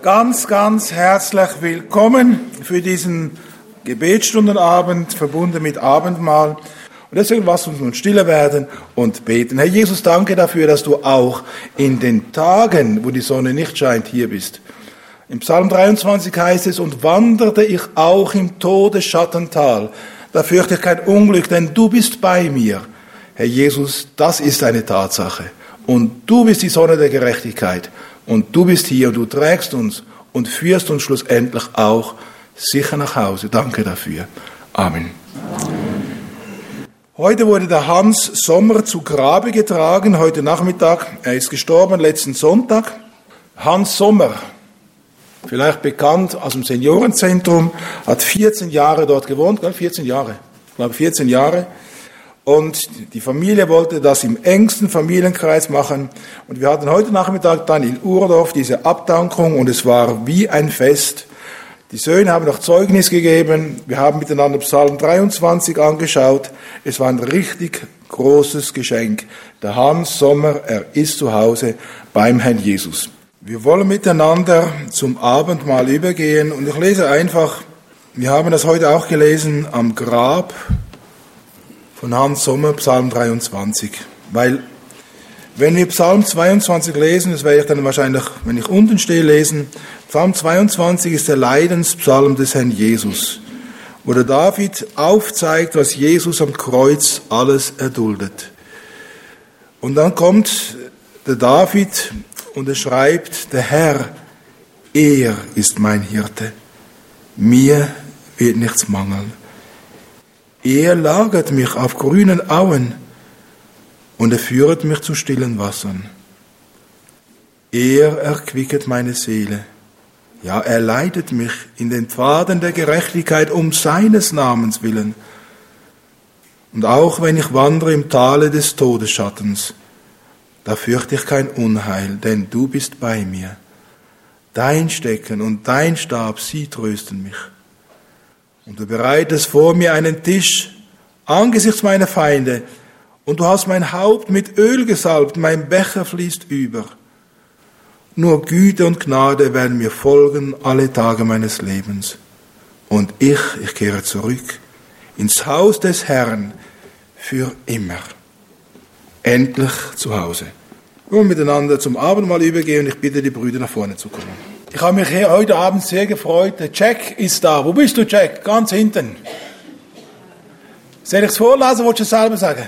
Ganz, ganz herzlich willkommen für diesen Gebetsstundenabend, verbunden mit Abendmahl. Und deswegen lasst uns nun stille werden und beten. Herr Jesus, danke dafür, dass du auch in den Tagen, wo die Sonne nicht scheint, hier bist. Im Psalm 23 heißt es, und wanderte ich auch im Todesschattental, da fürchte ich kein Unglück, denn du bist bei mir. Herr Jesus, das ist eine Tatsache. Und du bist die Sonne der Gerechtigkeit. Und du bist hier und du trägst uns und führst uns schlussendlich auch sicher nach Hause. Danke dafür. Amen. Heute wurde der Hans Sommer zu Grabe getragen, heute Nachmittag. Er ist gestorben letzten Sonntag. Hans Sommer, vielleicht bekannt aus dem Seniorenzentrum, hat 14 Jahre dort gewohnt, 14 Jahre, ich glaube 14 Jahre. Und die Familie wollte das im engsten Familienkreis machen. Und wir hatten heute Nachmittag dann in Urdorf diese Abdankung und es war wie ein Fest. Die Söhne haben noch Zeugnis gegeben. Wir haben miteinander Psalm 23 angeschaut. Es war ein richtig großes Geschenk. Der Hans Sommer, er ist zu Hause beim Herrn Jesus. Wir wollen miteinander zum Abendmahl übergehen. Und ich lese einfach, wir haben das heute auch gelesen, am Grab von Hans Sommer, Psalm 23. Weil, wenn wir Psalm 22 lesen, das werde ich dann wahrscheinlich, wenn ich unten stehe, lesen, Psalm 22 ist der Leidenspsalm des Herrn Jesus, wo der David aufzeigt, was Jesus am Kreuz alles erduldet. Und dann kommt der David und er schreibt, der Herr, er ist mein Hirte, mir wird nichts mangeln. Er lagert mich auf grünen Auen und er führet mich zu stillen Wassern. Er erquicket meine Seele. Ja, er leitet mich in den Pfaden der Gerechtigkeit um seines Namens willen. Und auch wenn ich wandere im Tale des Todesschattens, da fürchte ich kein Unheil, denn du bist bei mir. Dein Stecken und dein Stab, sie trösten mich. Und du bereitest vor mir einen Tisch angesichts meiner Feinde. Und du hast mein Haupt mit Öl gesalbt, mein Becher fließt über. Nur Güte und Gnade werden mir folgen alle Tage meines Lebens. Und ich kehre zurück ins Haus des Herrn für immer. Endlich zu Hause. Wir wollen miteinander zum Abendmahl übergehen und ich bitte die Brüder nach vorne zu kommen. Ich habe mich heute Abend sehr gefreut. Der Jack ist da. Wo bist du, Jack? Ganz hinten. Soll ich es vorlesen, willst du es selber sagen?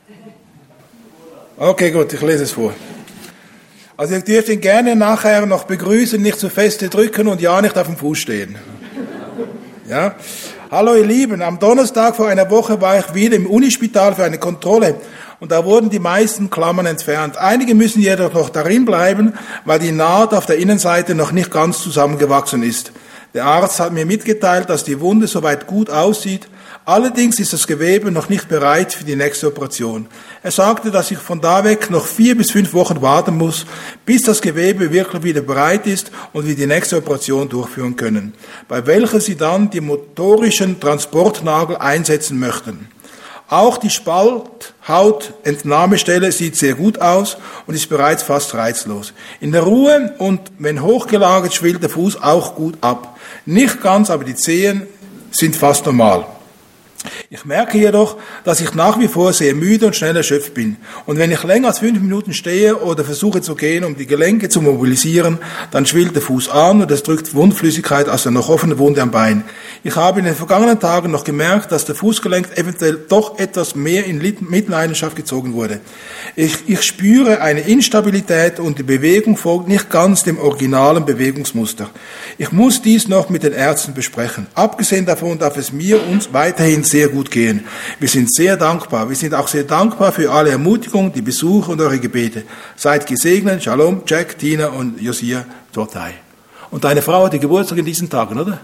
Okay, gut, ich lese es vor. Also ich dürfte ihn gerne nachher noch begrüßen, nicht zu feste drücken und ja nicht auf dem Fuß stehen. Ja? Hallo ihr Lieben, am Donnerstag vor einer Woche war ich wieder im Unispital für eine Kontrolle. Und da wurden die meisten Klammern entfernt. Einige müssen jedoch noch darin bleiben, weil die Naht auf der Innenseite noch nicht ganz zusammengewachsen ist. Der Arzt hat mir mitgeteilt, dass die Wunde soweit gut aussieht. Allerdings ist das Gewebe noch nicht bereit für die nächste Operation. Er sagte, dass ich von da weg noch 4 bis 5 Wochen warten muss, bis das Gewebe wirklich wieder bereit ist und wir die nächste Operation durchführen können, bei welcher sie dann die motorischen Transportnagel einsetzen möchten. Auch die Spalthautentnahmestelle sieht sehr gut aus und ist bereits fast reizlos. In der Ruhe und wenn hochgelagert schwillt der Fuß auch gut ab. Nicht ganz, aber die Zehen sind fast normal. Ich merke jedoch, dass ich nach wie vor sehr müde und schnell erschöpft bin. Und wenn ich länger als 5 Minuten stehe oder versuche zu gehen, um die Gelenke zu mobilisieren, dann schwillt der Fuß an und es drückt Wundflüssigkeit aus der noch offenen Wunde am Bein. Ich habe in den vergangenen Tagen noch gemerkt, dass der Fußgelenk eventuell doch etwas mehr in Mitleidenschaft gezogen wurde. Ich spüre eine Instabilität und die Bewegung folgt nicht ganz dem originalen Bewegungsmuster. Ich muss dies noch mit den Ärzten besprechen. Abgesehen davon darf es uns weiterhin sehr gut gehen. Wir sind sehr dankbar. Wir sind auch sehr dankbar für alle Ermutigung, die Besuche und eure Gebete. Seid gesegnet. Shalom, Jack, Tina und Josia Tortei. Und deine Frau hat die Geburtstag in diesen Tagen, oder?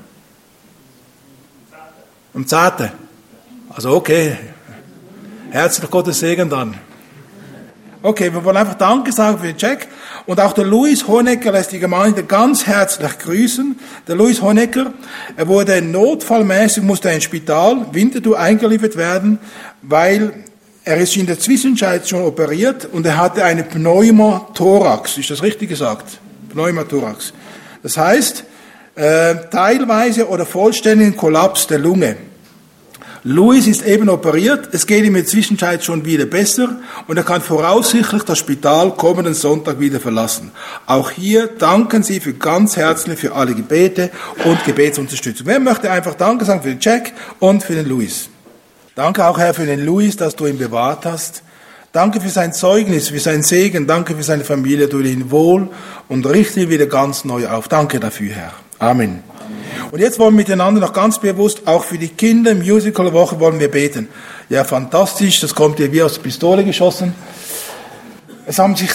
Am 10. Also okay. Herzlich Gottes Segen dann. Okay, wir wollen einfach Danke sagen für den Jack. Und auch der Louis Honecker lässt die Gemeinde ganz herzlich grüßen. Der Louis Honecker, er wurde notfallmäßig, musste ins Spital Winterthur eingeliefert werden, weil er ist in der Zwischenzeit schon operiert und er hatte eine Pneumothorax. Ist das richtig gesagt? Pneumothorax. Das heißt, teilweise oder vollständigen Kollaps der Lunge. Louis ist eben operiert, es geht ihm in der Zwischenzeit schon wieder besser und er kann voraussichtlich das Spital kommenden Sonntag wieder verlassen. Auch hier danken Sie ganz herzlich für alle Gebete und Gebetsunterstützung. Wer möchte einfach Danke sagen für den Jack und für den Louis? Danke auch, Herr, für den Louis, dass du ihn bewahrt hast. Danke für sein Zeugnis, für seinen Segen, danke für seine Familie, du ihn wohl und richte ihn wieder ganz neu auf. Danke dafür, Herr. Amen. Und jetzt wollen wir miteinander noch ganz bewusst, auch für die Kinder, Musical-Woche wollen wir beten. Ja, fantastisch, das kommt hier wie aus der Pistole geschossen. Es haben sich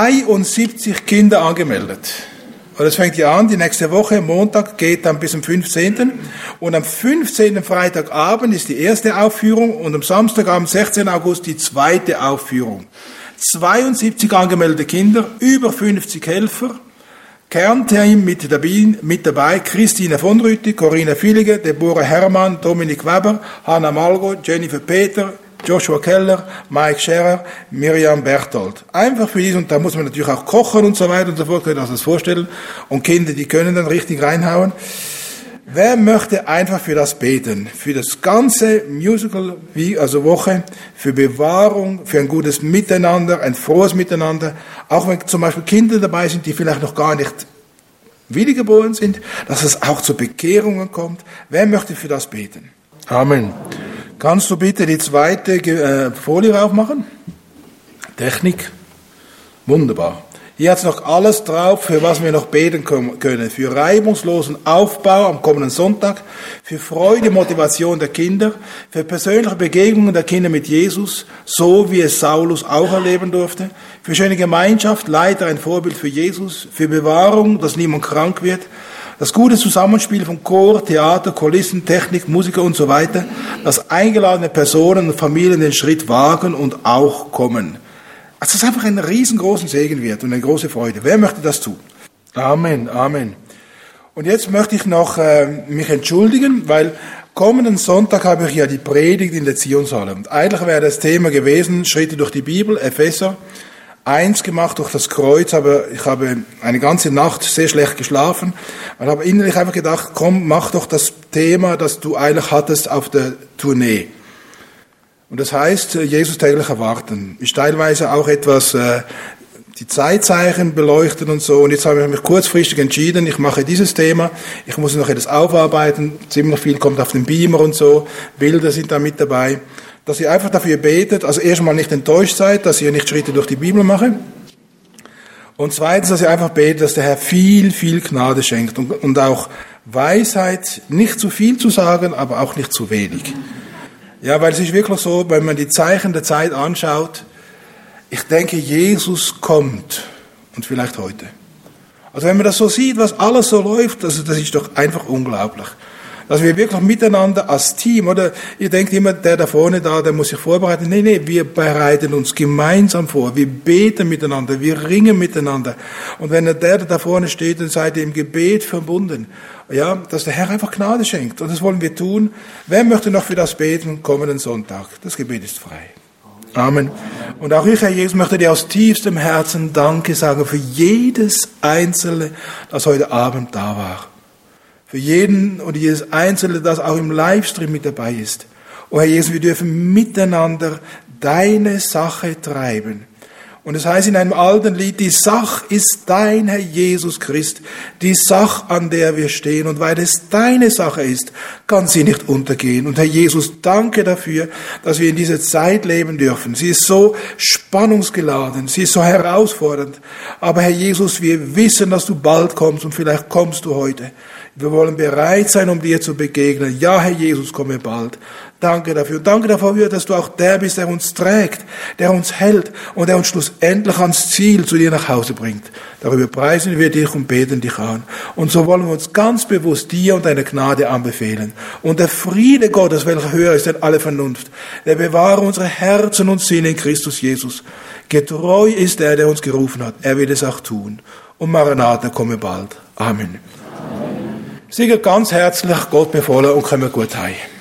72 Kinder angemeldet. Und das fängt ja an, die nächste Woche, Montag, geht dann bis zum 15. Und am 15. Freitagabend ist die erste Aufführung und am Samstagabend, 16. August, die zweite Aufführung. 72 angemeldete Kinder, über 50 Helfer. Kernteam mit dabei, Christine von Rüthi, Corinna Villiger, Deborah Hermann, Dominik Weber, Hanna Malgo, Jennifer Peter, Joshua Keller, Mike Scherer, Miriam Berthold. Einfach für dies, und da muss man natürlich auch kochen und so weiter und so fort, könnt ihr euch das vorstellen. Und Kinder, die können dann richtig reinhauen. Wer möchte einfach für das beten? Für das ganze Musical, Woche, für Bewahrung, für ein gutes Miteinander, ein frohes Miteinander. Auch wenn zum Beispiel Kinder dabei sind, die vielleicht noch gar nicht wiedergeboren sind, dass es auch zu Bekehrungen kommt. Wer möchte für das beten? Amen. Kannst du bitte die zweite Folie aufmachen? Technik. Wunderbar. Hier hat es noch alles drauf, für was wir noch beten können. Für reibungslosen Aufbau am kommenden Sonntag, für Freude, Motivation der Kinder, für persönliche Begegnungen der Kinder mit Jesus, so wie es Saulus auch erleben durfte, für schöne Gemeinschaft, Leiter ein Vorbild für Jesus, für Bewahrung, dass niemand krank wird, das gute Zusammenspiel von Chor, Theater, Kulissen, Technik, Musiker und so weiter, dass eingeladene Personen und Familien den Schritt wagen und auch kommen. Also dass es einfach einen riesengroßen Segen wird und eine große Freude. Wer möchte das tun? Amen, Amen. Und jetzt möchte ich noch mich entschuldigen, weil kommenden Sonntag habe ich ja die Predigt in der Zionshalle. Und eigentlich wäre das Thema gewesen, Schritte durch die Bibel, Epheser 1 gemacht durch das Kreuz, aber ich habe eine ganze Nacht sehr schlecht geschlafen und habe innerlich einfach gedacht, komm, mach doch das Thema, das du eigentlich hattest auf der Tournee. Und das heißt, Jesus täglich erwarten. Ist teilweise auch etwas, die Zeitzeichen beleuchten und so. Und jetzt habe ich mich kurzfristig entschieden, ich mache dieses Thema. Ich muss noch etwas aufarbeiten. Ziemlich viel kommt auf den Beamer und so. Bilder sind da mit dabei. Dass ihr einfach dafür betet, also erstmal nicht enttäuscht seid, dass ihr nicht Schritte durch die Bibel macht. Und zweitens, dass ihr einfach betet, dass der Herr viel, viel Gnade schenkt. Und auch Weisheit, nicht zu viel zu sagen, aber auch nicht zu wenig. Ja, weil es ist wirklich so, wenn man die Zeichen der Zeit anschaut, ich denke, Jesus kommt und vielleicht heute. Also wenn man das so sieht, was alles so läuft, also das ist doch einfach unglaublich. Dass wir wirklich miteinander als Team, oder ihr denkt immer, der da vorne da, der muss sich vorbereiten. Nee, wir bereiten uns gemeinsam vor. Wir beten miteinander, wir ringen miteinander. Und wenn der da vorne steht, dann seid ihr im Gebet verbunden. Ja, dass der Herr einfach Gnade schenkt. Und das wollen wir tun. Wer möchte noch für das beten kommenden Sonntag? Das Gebet ist frei. Amen. Und auch ich, Herr Jesus, möchte dir aus tiefstem Herzen Danke sagen für jedes Einzelne, das heute Abend da war. Für jeden und jedes Einzelne, das auch im Livestream mit dabei ist. Oh Herr Jesus, wir dürfen miteinander deine Sache treiben. Und es heißt in einem alten Lied, die Sache ist dein, Herr Jesus Christ, die Sache, an der wir stehen. Und weil es deine Sache ist, kann sie nicht untergehen. Und Herr Jesus, danke dafür, dass wir in dieser Zeit leben dürfen. Sie ist so spannungsgeladen, sie ist so herausfordernd. Aber Herr Jesus, wir wissen, dass du bald kommst und vielleicht kommst du heute. Wir wollen bereit sein, um dir zu begegnen. Ja, Herr Jesus, komme bald. Danke dafür. Und danke dafür, dass du auch der bist, der uns trägt, der uns hält und der uns schlussendlich ans Ziel zu dir nach Hause bringt. Darüber preisen wir dich und beten dich an. Und so wollen wir uns ganz bewusst dir und deiner Gnade anbefehlen. Und der Friede Gottes, welcher höher ist denn alle Vernunft, der bewahre unsere Herzen und Sinne in Christus Jesus. Getreu ist er, der uns gerufen hat. Er wird es auch tun. Und Maranatha, komme bald. Amen. Sicher ganz herzlich Gott befohlen und kommen gut heim.